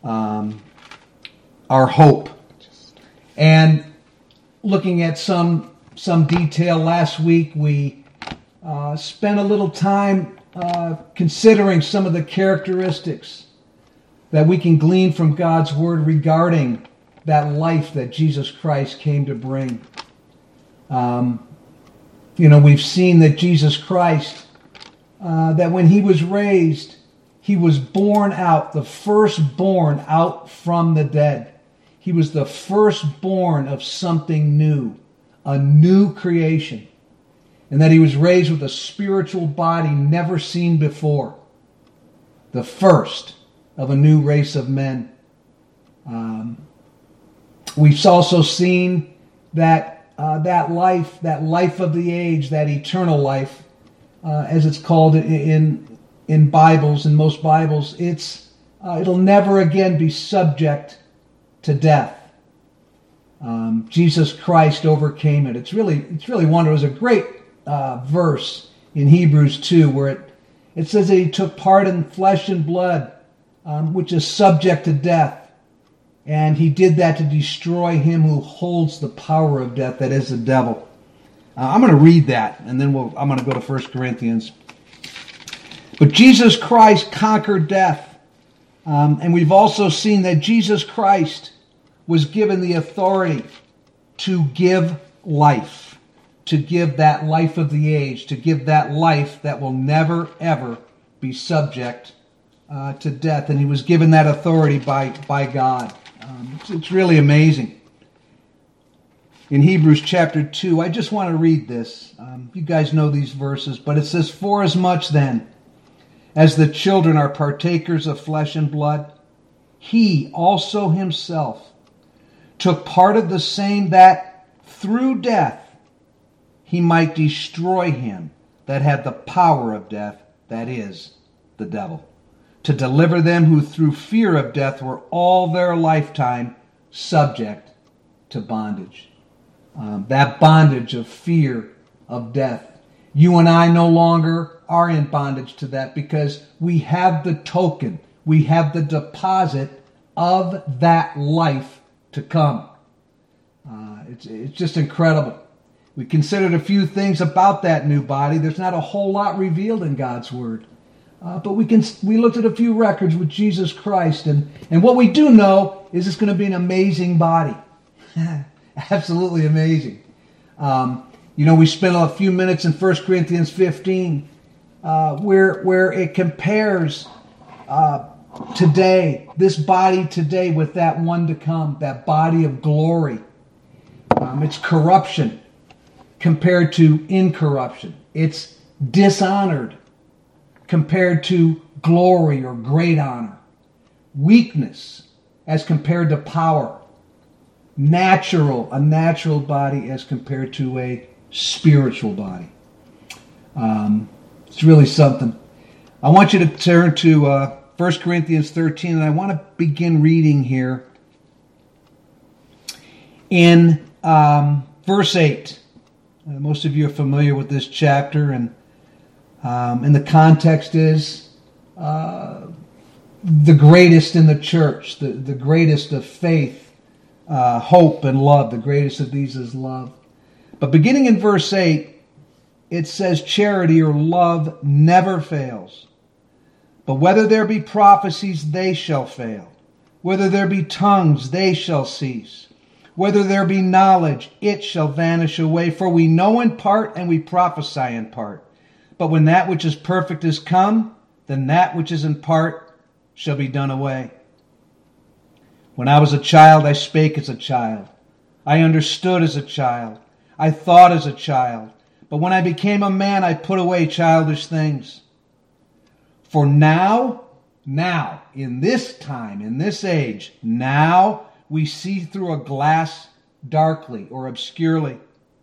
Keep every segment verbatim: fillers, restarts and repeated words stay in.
um, our hope. And looking at some some detail last week, we uh, spent a little time uh, considering some of the characteristics that we can glean from God's Word regarding that life that Jesus Christ came to bring. Um, you know, we've seen that Jesus Christ, uh, that when he was raised, he was born out, the firstborn out from the dead. He was the firstborn of something new, a new creation. And that he was raised with a spiritual body never seen before. The first of a new race of men. Um, we've also seen that uh, that life, that life of the age, that eternal life, uh, as it's called in, in in Bibles, in most Bibles, it's uh, it'll never again be subject to death. Um, Jesus Christ overcame it. It's really it's really wonderful. There's a great uh, verse in Hebrews two where it it says that he took part in flesh and blood, um, which is subject to death. And he did that to destroy him who holds the power of death, that is the devil. Uh, I'm going to read that, and then we'll, I'm going to go to First Corinthians. But Jesus Christ conquered death. Um, and we've also seen that Jesus Christ was given the authority to give life, to give that life of the age, to give that life that will never, ever be subject uh, to death. And he was given that authority by, by God. Um, it's, it's really amazing. In Hebrews chapter two, I just want to read this. Um, you guys know these verses, but it says, "For as much then as the children are partakers of flesh and blood, he also himself took part of the same, that through death he might destroy him that had the power of death, that is, the devil, to deliver them who through fear of death were all their lifetime subject to bondage." Um, that bondage of fear of death. You and I no longer are in bondage to that because we have the token, we have the deposit of that life to come. Uh, it's, it's just incredible. We considered a few things about that new body. There's not a whole lot revealed in God's Word. Uh, but we can we looked at a few records with Jesus Christ, and, and what we do know is it's going to be an amazing body. Absolutely amazing. Um, you know, we spent a few minutes in First Corinthians fifteen uh, where, where it compares uh, today, this body today with that one to come, that body of glory. Um, it's corruption compared to incorruption. It's dishonored compared to glory or great honor. Weakness as compared to power. Natural, a natural body as compared to a spiritual body. Um, it's really something. I want you to turn to uh, First Corinthians thirteen, and I want to begin reading here in um, verse eight. Uh, most of you are familiar with this chapter, and Um, and the context is uh, the greatest in the church, the, the greatest of faith, uh, hope, and love. The greatest of these is love. But beginning in verse eight, it says charity or love never fails. But whether there be prophecies, they shall fail. Whether there be tongues, they shall cease. Whether there be knowledge, it shall vanish away. For we know in part and we prophesy in part. But when that which is perfect is come, then that which is in part shall be done away. When I was a child, I spake as a child. I understood as a child. I thought as a child. But when I became a man, I put away childish things. For now, now, in this time, in this age, now we see through a glass darkly or obscurely.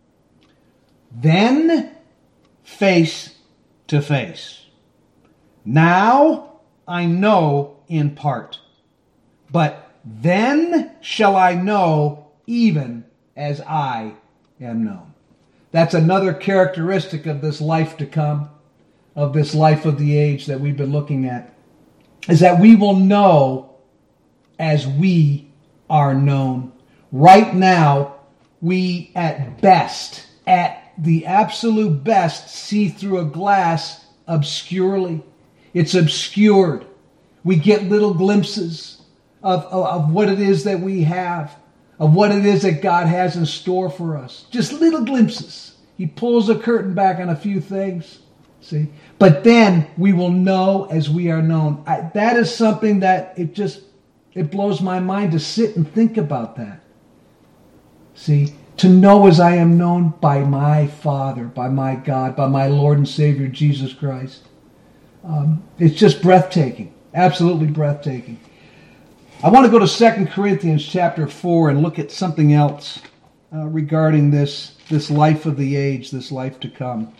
Then face to face. Now I know in part, but then shall I know even as I am known. That's another characteristic of this life to come, of this life of the age that we've been looking at, is that we will know as we are known. Right now, we at best, at the absolute best, see through a glass obscurely. It's obscured. We get little glimpses of, of, of what it is that we have, of what it is that God has in store for us. Just little glimpses. He pulls the curtain back on a few things. See? But then we will know as we are known. I, that is something that it just, it blows my mind to sit and think about that. See? To know as I am known by my Father, by my God, by my Lord and Savior, Jesus Christ. Um, it's just breathtaking. Absolutely breathtaking. I want to go to Second Corinthians chapter four and look at something else uh, regarding this, this life of the age, this life to come.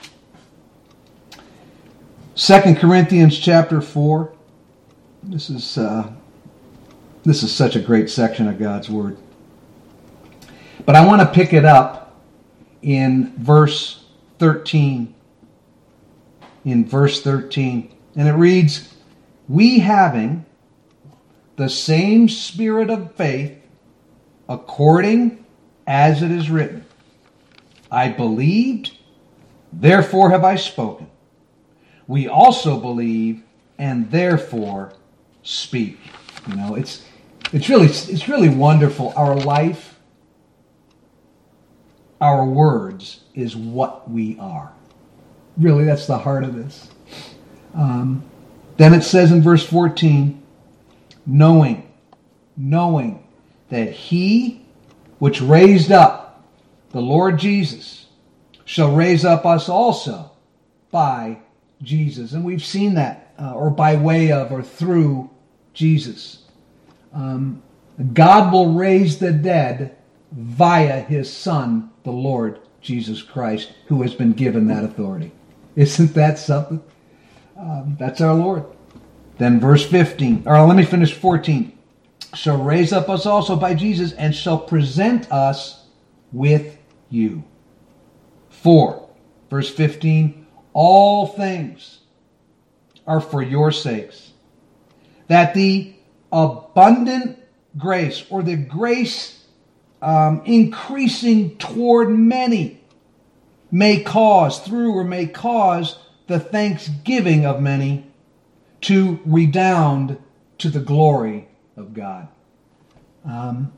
Second Corinthians chapter four. This is uh, this is such a great section of God's Word. But I want to pick it up in verse thirteen. In verse thirteen. And it reads, "We having the same spirit of faith, according as it is written, I believed, therefore have I spoken. We also believe, and therefore speak." You know, it's it's really it's really wonderful. Our life, our words, is what we are. Really, that's the heart of this. Um, then it says in verse fourteen, knowing, knowing that he which raised up the Lord Jesus shall raise up us also by Jesus. And we've seen that, uh, or by way of, or through Jesus. Um, God will raise the dead via his Son, the Lord Jesus Christ, who has been given that authority. Isn't that something? Um, that's our Lord. Then verse fifteen, or let me finish fourteen. Shall raise up us also by Jesus, and shall present us with you. Four, verse fifteen, all things are for your sakes, that the abundant grace, or the grace um, increasing toward many, may cause, through or may cause the thanksgiving of many to redound to the glory of God. Um,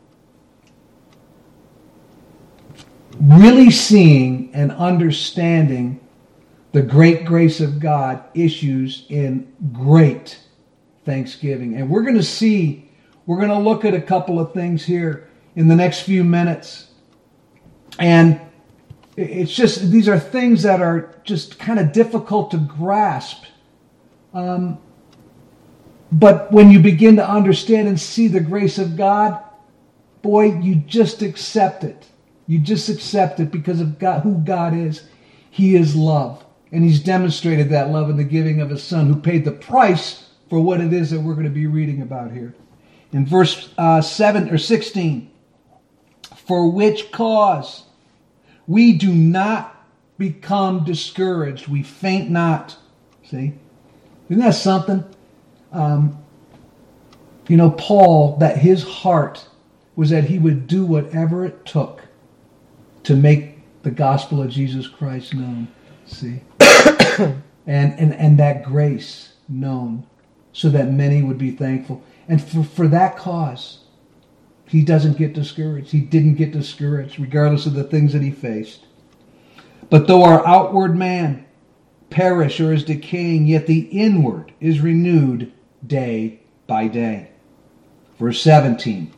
really seeing and understanding the great grace of God issues in great thanksgiving. And we're going to see, we're going to look at a couple of things here in the next few minutes. And it's just, these are things that are just kind of difficult to grasp. Um, but when you begin to understand and see the grace of God, boy, you just accept it. You just accept it because of God, who God is. He is love. And he's demonstrated that love in the giving of his Son, who paid the price for what it is that we're going to be reading about here. In verse uh, seven or sixteen, for which cause we do not become discouraged. We faint not. See? Isn't that something? Um, you know, Paul, that his heart was that he would do whatever it took to make the gospel of Jesus Christ known. See? and, and, and that grace known so that many would be thankful. And for, for that cause, he doesn't get discouraged. He didn't get discouraged, regardless of the things that he faced. But though our outward man perish or is decaying, yet the inward is renewed day by day. Verse seventeen.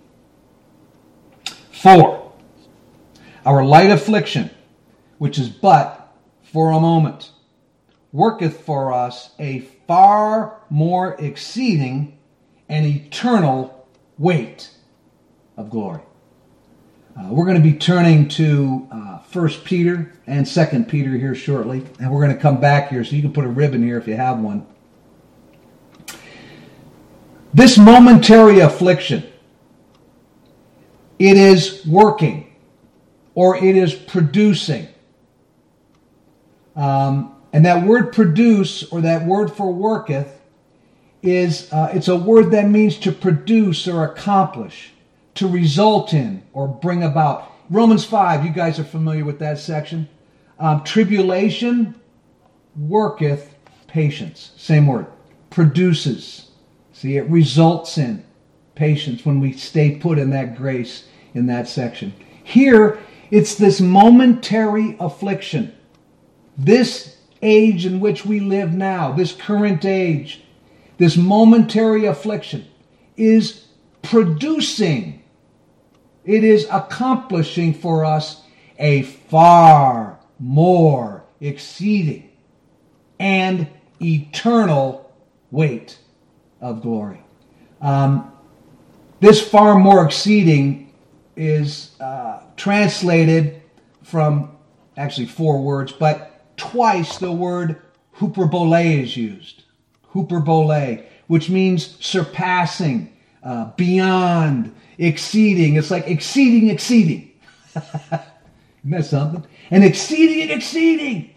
For our light affliction, which is but for a moment, worketh for us a far more exceeding and eternal weight of glory. Uh, we're going to be turning to uh, First Peter and Second Peter here shortly, and we're going to come back here so you can put a ribbon here if you have one. This momentary affliction, it is working, or it is producing. Um, and that word produce, or that word for worketh, is, uh, it's a word that means to produce or accomplish, to result in or bring about. Romans five, you guys are familiar with that section. Um, tribulation worketh patience. Same word. Produces. See, it results in patience when we stay put in that grace in that section. Here, it's this momentary affliction. This age in which we live now, this current age, this momentary affliction is producing, it is accomplishing for us a far more exceeding and eternal weight of glory. Um, this far more exceeding is uh, translated from actually four words, but twice the word hyperbole is used. Hyperbole, which means surpassing, uh, beyond, exceeding. It's like exceeding, exceeding. Isn't that something? And exceeding and exceeding.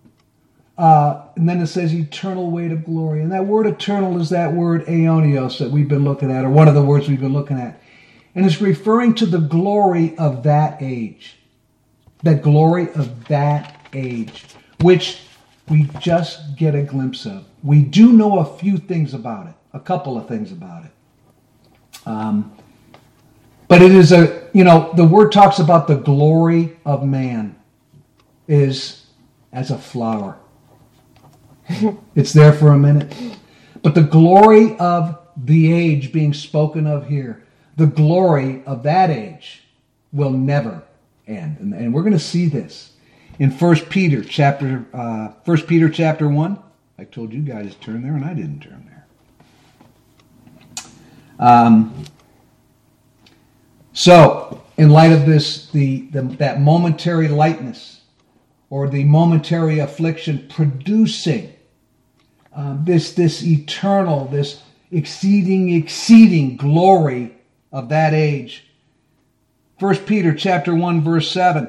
Uh, and then it says eternal weight of glory. And that word eternal is that word aionios that we've been looking at, or one of the words we've been looking at. And it's referring to the glory of that age. The glory of that age, which we just get a glimpse of. We do know a few things about it, a couple of things about it. Um, but it is a, you know, the word talks about the glory of man is as a flower. It's there for a minute. But the glory of the age being spoken of here, the glory of that age will never end. And, and we're going to see this in First Peter chapter uh, First Peter chapter one. I told you guys to turn there, and I didn't turn there. Um, so, in light of this, the, the that momentary lightness or the momentary affliction producing um, this this eternal, this exceeding, exceeding glory of that age. First Peter chapter one, verse seven.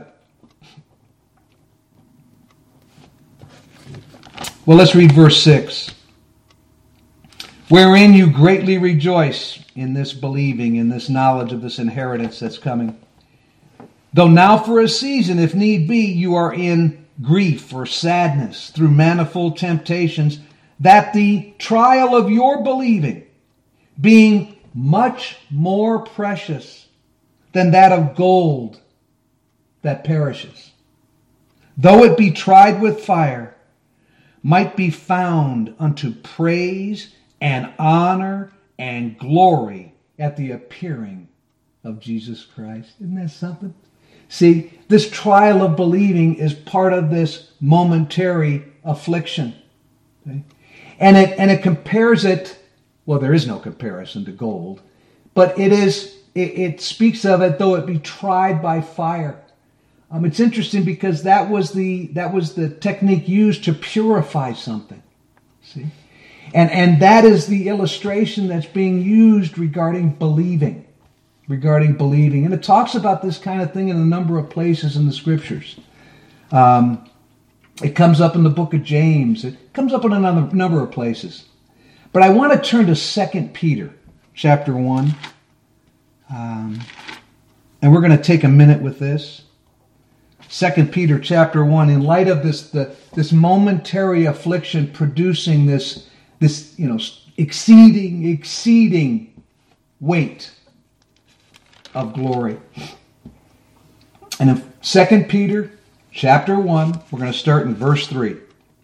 Well, let's read verse six. Wherein you greatly rejoice in this believing, in this knowledge of this inheritance that's coming. Though now for a season, if need be, you are in grief or sadness through manifold temptations, that the trial of your believing, being much more precious than that of gold that perishes, though it be tried with fire, might be found unto praise and honor and glory at the appearing of Jesus Christ. Isn't that something? See, this trial of believing is part of this momentary affliction. Okay? And it and it compares it, well, there is no comparison to gold, but it is it, it speaks of it though it be tried by fire. Um, it's interesting because that was the that was the technique used to purify something. See? And and that is the illustration that's being used regarding believing. Regarding believing. And it talks about this kind of thing in a number of places in the scriptures. Um, it comes up in the book of James. It comes up in a number of places. But I want to turn to Second Peter chapter one. Um, and we're going to take a minute with this. Second Peter chapter one, in light of this the, this momentary affliction producing this, this you know, exceeding, exceeding weight of glory. And in Second Peter chapter one, we're going to start in verse three.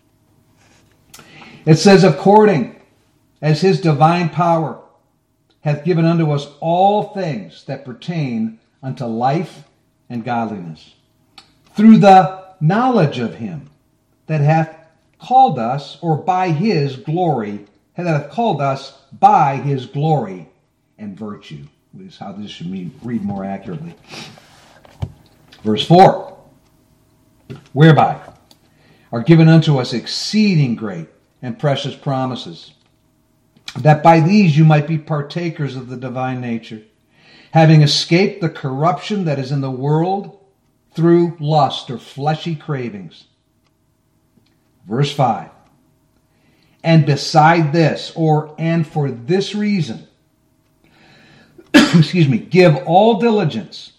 It says, according as his divine power hath given unto us all things that pertain unto life and godliness, through the knowledge of him that hath called us, or by his glory, that hath called us by his glory and virtue. Is how this should mean, read more accurately. Verse four. Whereby are given unto us exceeding great and precious promises, that by these you might be partakers of the divine nature, having escaped the corruption that is in the world through lust or fleshy cravings. Verse five. And beside this, or and for this reason, excuse me, give all diligence.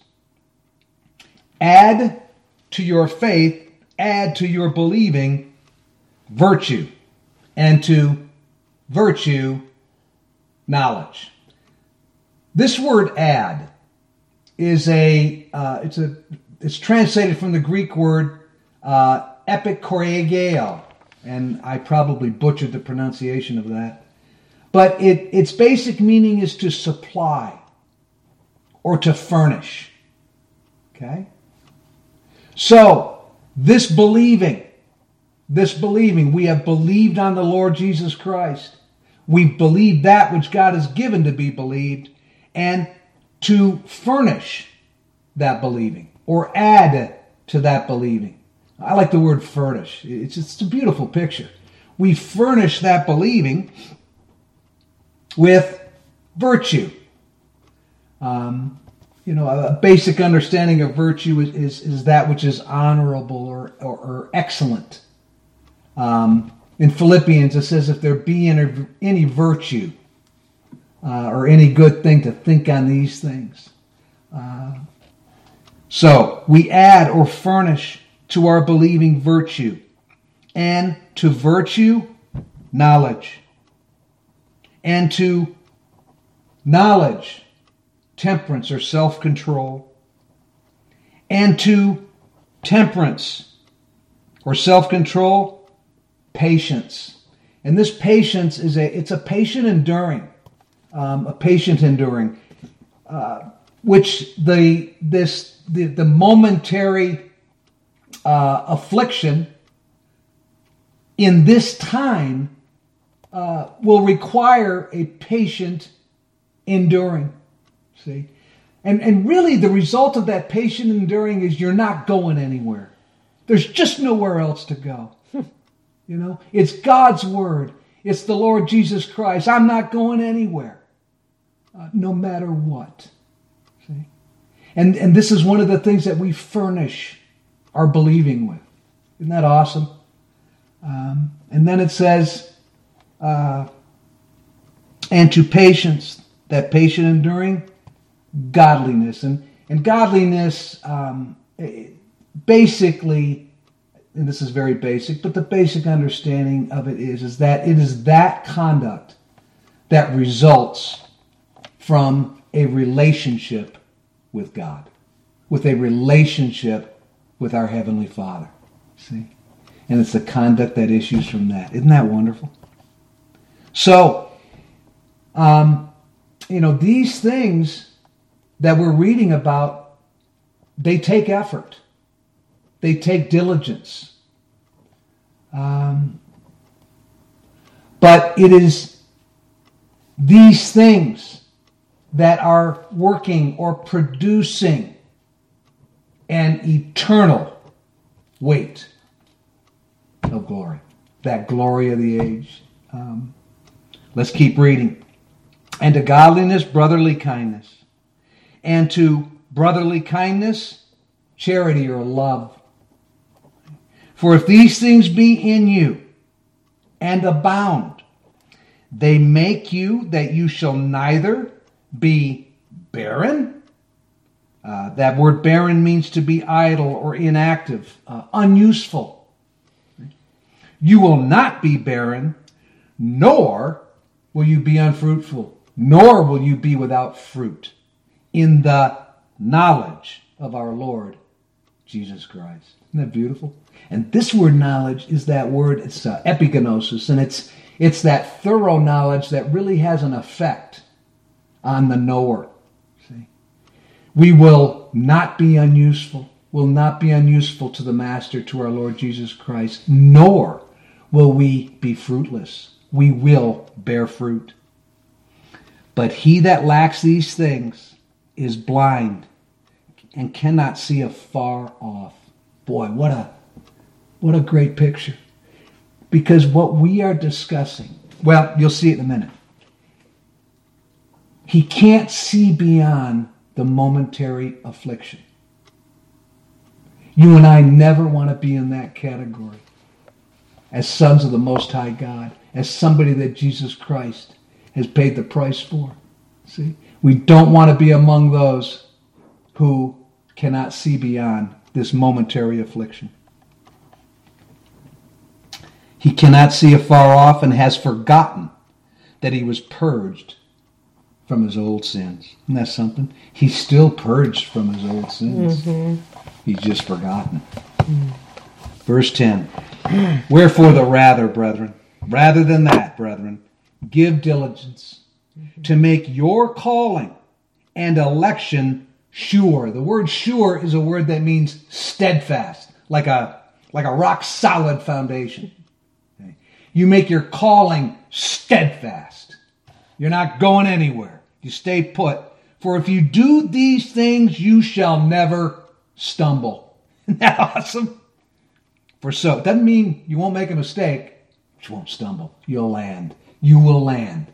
Add to your faith, add to your believing virtue, and to virtue knowledge. This word add is a uh, it's a it's translated from the Greek word uh, epikoregeo, and I probably butchered the pronunciation of that. But it, its basic meaning is to supply or to furnish. Okay? So, this believing, this believing, we have believed on the Lord Jesus Christ. We've believed that which God has given to be believed, and to furnish that believing or add to that believing. I like the word furnish. It's, it's a beautiful picture. We furnish that believing with virtue. Um, you know, a basic understanding of virtue is, is, is that which is honorable or, or, or excellent. Um, in Philippians, it says, if there be any, any virtue uh, or any good thing, to think on these things. Uh, so, we add or furnish to our believing virtue, and to virtue, knowledge, and to knowledge, temperance or self-control, and to temperance or self-control, patience. And this patience is a it's a patient enduring, um, a patient enduring, uh, which the this the, the momentary uh, affliction in this time uh, will require a patient enduring. See, and and really the result of that patient enduring is you're not going anywhere. There's just nowhere else to go. You know, it's God's word. It's the Lord Jesus Christ. I'm not going anywhere, uh, no matter what. See, and and this is one of the things that we furnish our believing with. Isn't that awesome? Um, and then it says, uh, and to patience, that patient enduring, godliness. And, and godliness, um, basically, and this is very basic, but the basic understanding of it is, is that it is that conduct that results from a relationship with God, with a relationship with our Heavenly Father. See? And it's the conduct that issues from that. Isn't that wonderful? So, um, you know, these things that we're reading about, they take effort. They take diligence. Um, but it is these things that are working or producing an eternal weight of glory. That glory of the age. Um, let's keep reading. And to godliness, brotherly kindness. And to brotherly kindness, charity or love. For if these things be in you and abound, they make you that you shall neither be barren. Uh, that word barren means to be idle or inactive, uh, unuseful. You will not be barren, nor will you be unfruitful, nor will you be without fruit in the knowledge of our Lord Jesus Christ. Isn't that beautiful? And this word knowledge is that word, it's uh, epigenosis, and it's it's that thorough knowledge that really has an effect on the knower. See, we will not be unuseful, will not be unuseful to the Master, to our Lord Jesus Christ, nor will we be fruitless. We will bear fruit. But he that lacks these things is blind and cannot see afar off. Boy, what a what a great picture. Because what we are discussing, well, you'll see it in a minute. He can't see beyond the momentary affliction. You and I never want to be in that category as sons of the Most High God. as somebody that Jesus Christ has paid the price for. See? We don't want to be among those who cannot see beyond this momentary affliction. He cannot see afar off and has forgotten that he was purged from his old sins. Isn't that something? He's still purged from his old sins. Mm-hmm. He's just forgotten. Mm. Verse ten. Wherefore the rather, brethren, rather than that, brethren, give diligence mm-hmm. to make your calling and election sure. The word sure is a word that means steadfast, like a, like a rock solid foundation. Okay? You make your calling steadfast. You're not going anywhere. You stay put. For if you do these things, you shall never stumble. Isn't that awesome? For so, it doesn't mean you won't make a mistake, but you won't stumble. You'll land. You will land.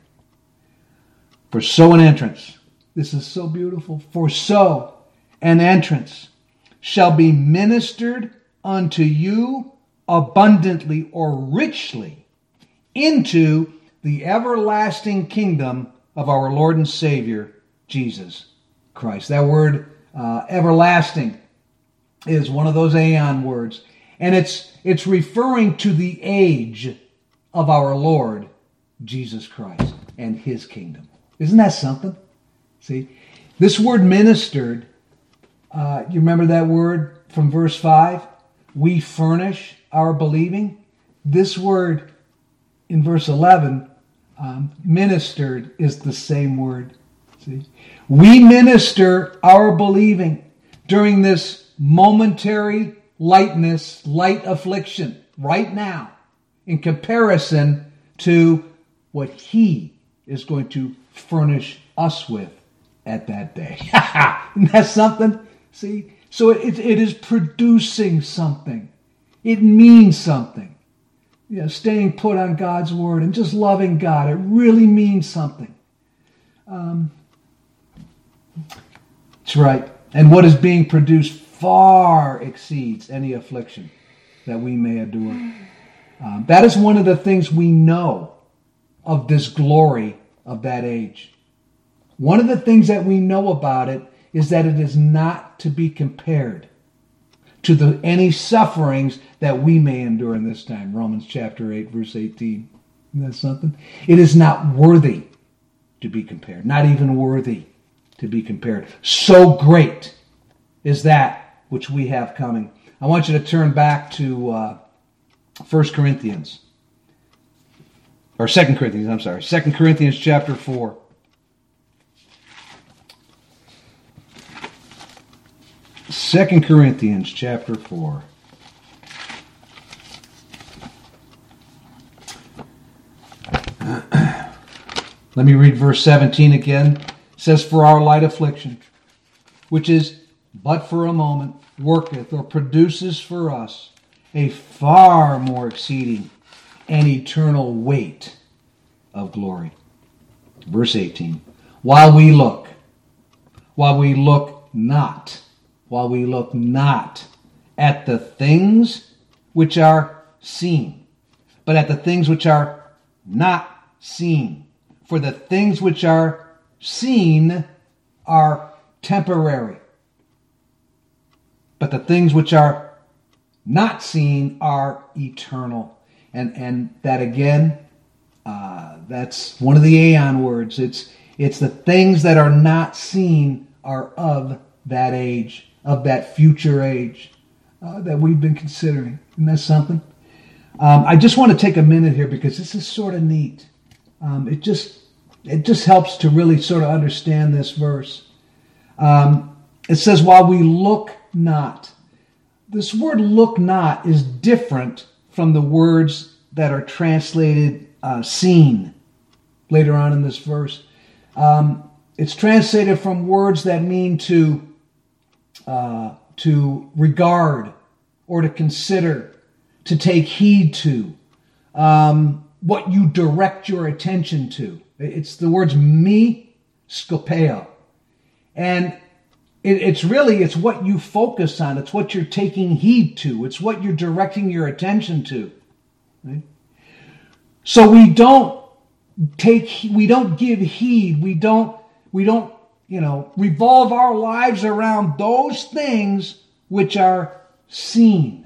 For so an entrance. This is so beautiful. For so an entrance shall be ministered unto you abundantly or richly into the everlasting kingdom of our Lord and Savior, Jesus Christ. That word, uh, everlasting, is one of those aeon words. And it's it's referring to the age of our Lord, Jesus Christ, and his kingdom. Isn't that something? See? This word ministered, uh, you remember that word from verse five? We furnish our believing. This word in verse eleven, um, ministered, is the same word. See? We minister our believing during this momentary lightness, light affliction, right now, in comparison to what he is going to furnish us with at that day. Isn't that something? See? So it, it is producing something. It means something. You know, staying put on God's word and just loving God, it really means something. Um, that's right. And what is being produced far exceeds any affliction that we may endure. Um, that is one of the things we know of this glory of that age. One of the things that we know about it is that it is not to be compared to the any sufferings that we may endure in this time. Romans chapter eight, verse eighteen. Isn't that something? It is not worthy to be compared. Not even worthy to be compared. So great is that which we have coming. I want you to turn back to uh, First Corinthians. Or Second Corinthians, I'm sorry. Second Corinthians chapter four. Second Corinthians chapter four. Let me read verse seventeen again. It says, for our light affliction, which is but for a moment, worketh or produces for us a far more exceeding and eternal weight of glory. Verse eighteen. While we look, while we look not, while we look not at the things which are seen, but at the things which are not seen. For the things which are seen are temporary, but the things which are not seen are eternal. And and that again, uh, that's one of the aeon words. It's it's the things that are not seen are of that age, of that future age uh, that we've been considering. Isn't that something? Um, I just want to take a minute here because this is sort of neat. Um, it just it just helps to really sort of understand this verse. Um, it says, while we look not. This word look not is different from the words that are translated uh, seen later on in this verse. Um, it's translated from words that mean to uh, to regard or to consider, to take heed to, um, what you direct your attention to. It's the words me scopeo. And it, it's really, it's what you focus on. It's what you're taking heed to. It's what you're directing your attention to. Right? So we don't take, we don't give heed. We don't, we don't, you know, revolve our lives around those things which are seen.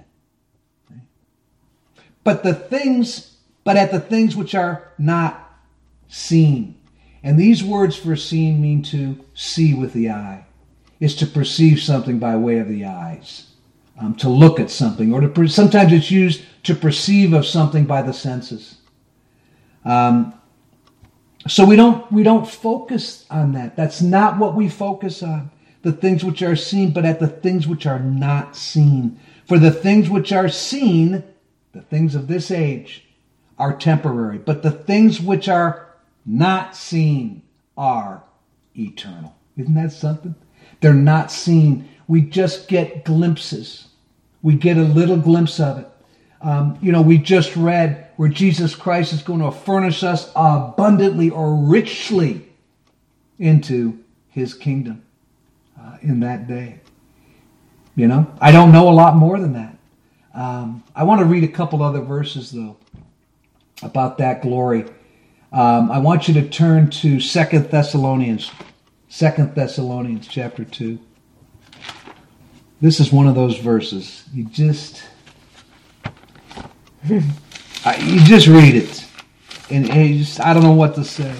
But the things, but at the things which are not seen. And these words for seen mean to see with the eye. Is to perceive something by way of the eyes. Um, to look at something. Or to per- sometimes it's used to perceive of something by the senses. Um, so we don't, we don't focus on that. That's not what we focus on. The things which are seen, but at the things which are not seen. For the things which are seen, the things of this age, are temporary. But the things which are not seen are eternal. Isn't that something? They're not seen. We just get glimpses. We get a little glimpse of it. Um, you know, we just read where Jesus Christ is going to furnish us abundantly or richly into his kingdom uh, in that day. You know, I don't know a lot more than that. Um, I want to read a couple other verses, though, about that glory. Um, I want you to turn to Second Thessalonians. Second Thessalonians chapter two. This is one of those verses. You just, you just read it, and, and you just, I don't know what to say.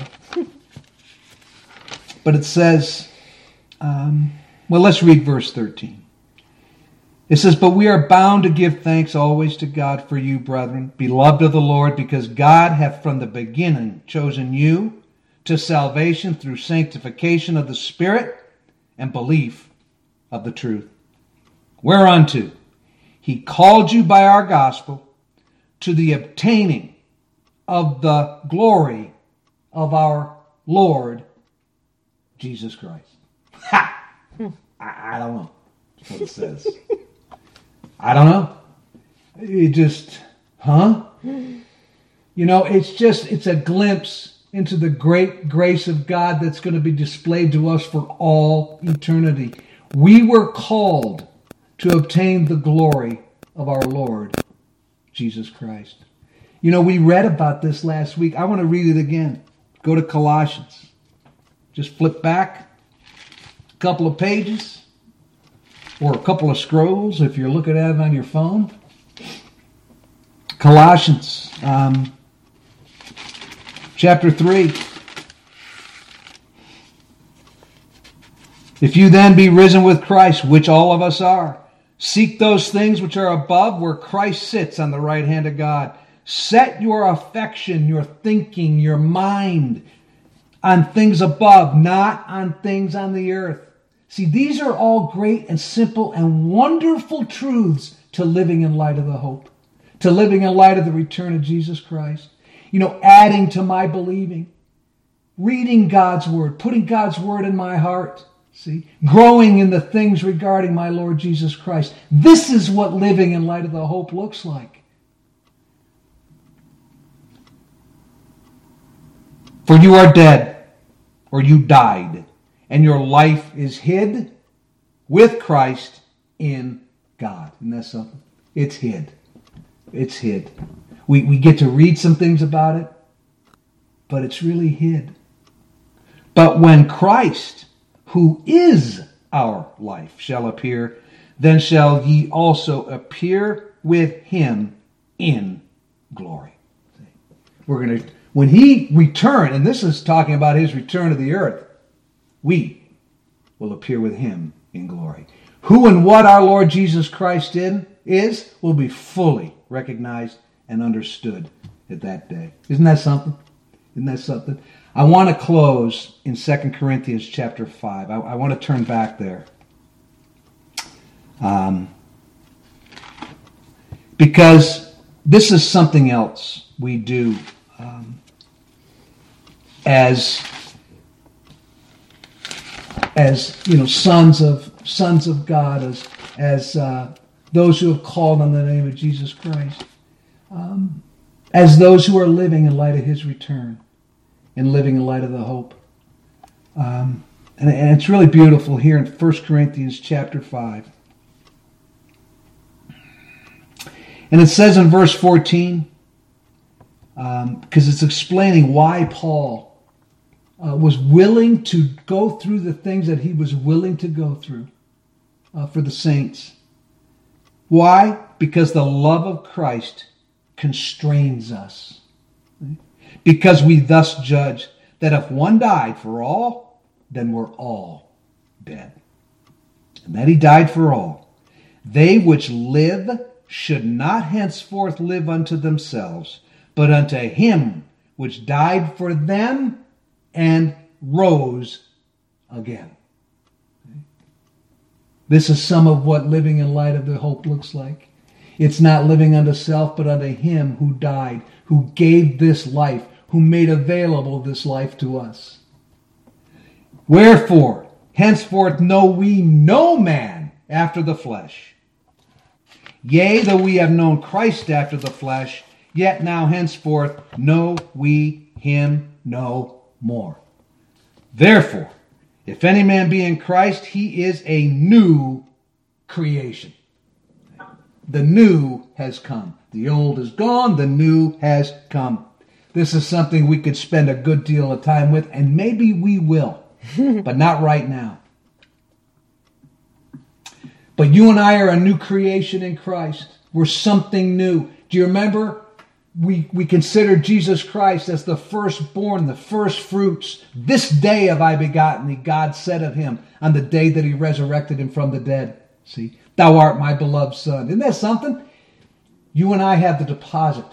But it says, um, well, let's read verse thirteen. It says, "But we are bound to give thanks always to God for you, brethren, beloved of the Lord, because God hath from the beginning chosen you to salvation through sanctification of the Spirit and belief of the truth. Whereunto he called you by our gospel to the obtaining of the glory of our Lord Jesus Christ." Ha! I, I don't know what it says. I don't know. It just, huh? You know, it's just, it's a glimpse into the great grace of God that's going to be displayed to us for all eternity. We were called to obtain the glory of our Lord Jesus Christ. You know, we read about this last week. I want to read it again. Go to Colossians. Just flip back a couple of pages or a couple of scrolls if you're looking at it on your phone. Colossians um, chapter three. "If you then be risen with Christ, which all of us are, seek those things which are above, where Christ sits on the right hand of God. Set your affection, your thinking, your mind on things above, not on things on the earth." See, these are all great and simple and wonderful truths to living in light of the hope, to living in light of the return of Jesus Christ. You know, adding to my believing, reading God's word, putting God's word in my heart. See, growing in the things regarding my Lord Jesus Christ. This is what living in light of the hope looks like. "For you are dead, or you died, and your life is hid with Christ in God." Isn't that something? It's hid. It's hid. We, we get to read some things about it, but it's really hid. "But when Christ, who is our life, shall appear, then shall ye also appear with him in glory." We're going to, when he return, and this is talking about his return to the earth, we will appear with him in glory. Who and what our Lord Jesus Christ in, is will be fully recognized and understood at that day. Isn't that something? Isn't that something? I want to close in Second Corinthians chapter five. I, I want to turn back there. Um, because this is something else we do um, as, as you know, sons of sons of God, as as uh, those who have called on the name of Jesus Christ, um, as those who are living in light of his return. And living in light of the hope. Um, and, and it's really beautiful here in First Corinthians chapter five. And it says in verse fourteen, because um, it's explaining why Paul uh, was willing to go through the things that he was willing to go through uh, for the saints. Why? Because the love of Christ constrains us. Because we thus judge that if one died for all, then we're all dead. And that he died for all. They which live should not henceforth live unto themselves, but unto him which died for them and rose again. This is some of what living in light of the hope looks like. It's not living unto self, but unto him who died, who gave this life, who made available this life to us. Wherefore, henceforth know we no man after the flesh. Yea, though we have known Christ after the flesh, yet now henceforth know we him no more. Therefore, if any man be in Christ, he is a new creation. The new has come. The old is gone. The new has come. This is something we could spend a good deal of time with, and maybe we will, but not right now. But you and I are a new creation in Christ. We're something new. Do you remember? We, we consider Jesus Christ as the firstborn, the first fruits. This day have I begotten thee, God said of him on the day that he resurrected him from the dead. See, thou art my beloved son. Isn't that something? You and I have the deposit.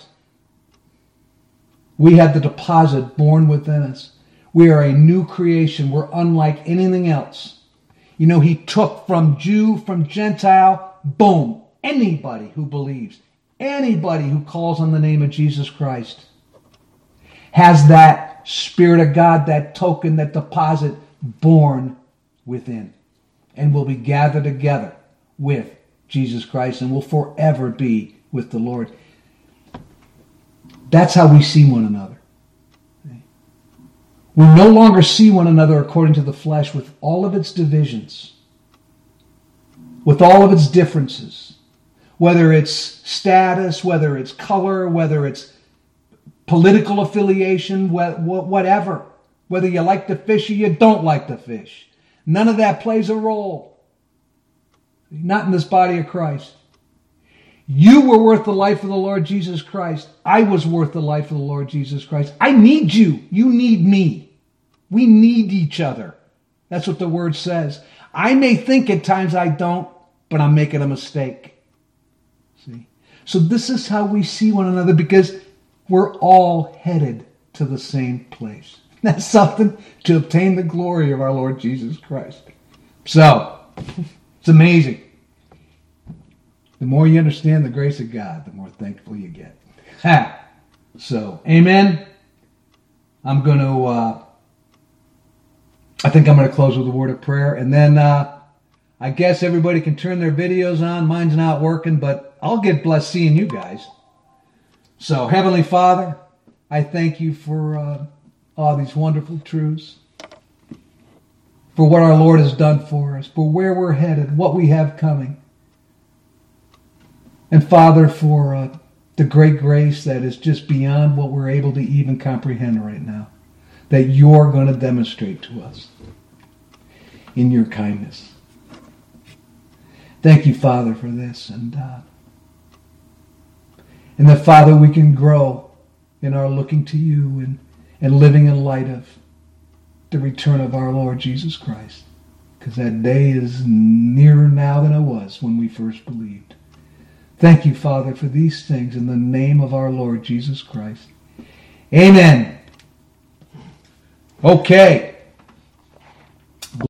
We have the deposit born within us. We are a new creation. We're unlike anything else. You know, he took from Jew, from Gentile, boom, anybody who believes. Anybody who calls on the name of Jesus Christ has that Spirit of God, that token, that deposit born within, and will be gathered together with Jesus Christ and will forever be with the Lord. That's how we see one another. We no longer see one another according to the flesh with all of its divisions, with all of its differences. Whether it's status, whether it's color, whether it's political affiliation, whatever. Whether you like the fish or you don't like the fish. None of that plays a role. Not in this body of Christ. You were worth the life of the Lord Jesus Christ. I was worth the life of the Lord Jesus Christ. I need you. You need me. We need each other. That's what the word says. I may think at times I don't, but I'm making a mistake. See? So this is how we see one another, because we're all headed to the same place. That's something, to obtain the glory of our Lord Jesus Christ. So, it's amazing. The more you understand the grace of God, the more thankful you get. Ha! So, amen. I'm going to, uh, I think I'm going to close with a word of prayer. And then, uh, I guess everybody can turn their videos on. Mine's not working, but I'll get blessed seeing you guys. So, Heavenly Father, I thank you for uh, all these wonderful truths, for what our Lord has done for us, for where we're headed, what we have coming. And Father, for uh, the great grace that is just beyond what we're able to even comprehend right now, that you're going to demonstrate to us in your kindness. Thank you, Father, for this. And, uh, and that, Father, we can grow in our looking to you and, and living in light of the return of our Lord Jesus Christ. Because that day is nearer now than it was when we first believed. Thank you, Father, for these things in the name of our Lord Jesus Christ. Amen. Okay.